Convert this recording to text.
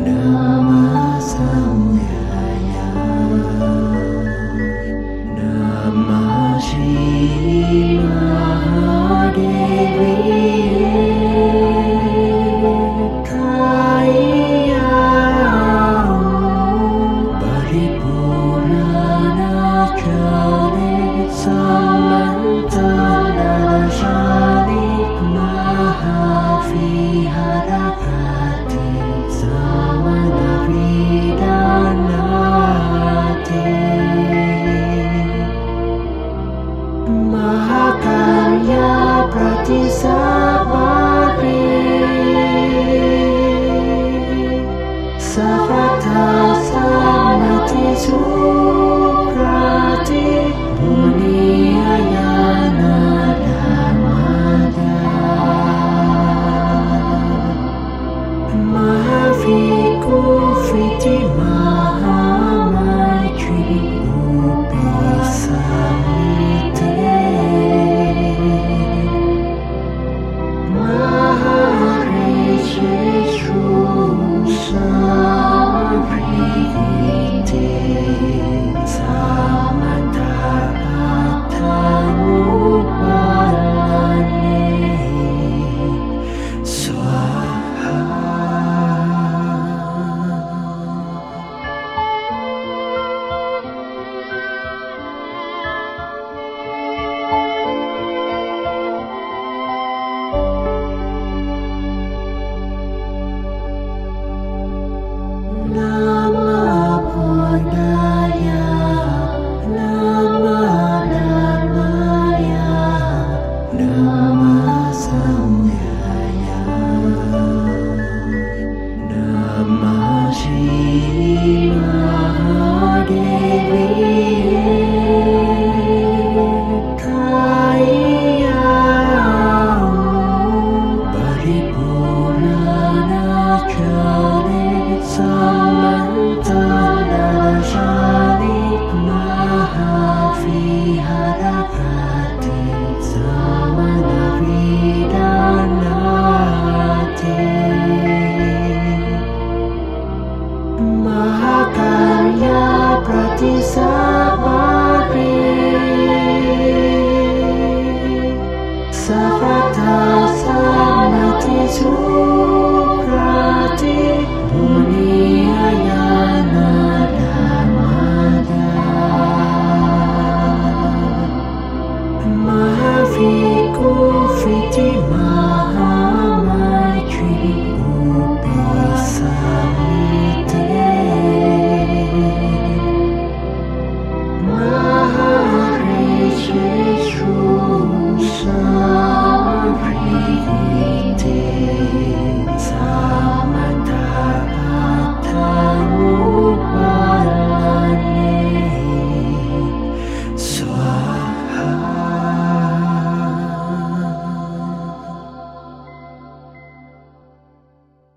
Namah Samyaya, Namah Shri Mahadevi Kaya Paripurna Chale Samantana Shani Mahaviharakati Samana Vidanati Mahakarya Pratisabhari Savata Samati Suprati Muniyayana Dhammaya Mahaviku Fiti Mahamaitri Upi Samite Maharishi Samariti Samatapattanupalane Swaha. Namah Buddhaya, Namah Dhammaya, Namah Samyaya, Namah Shri Mahadevi Kaya Paripurna Chale Samantana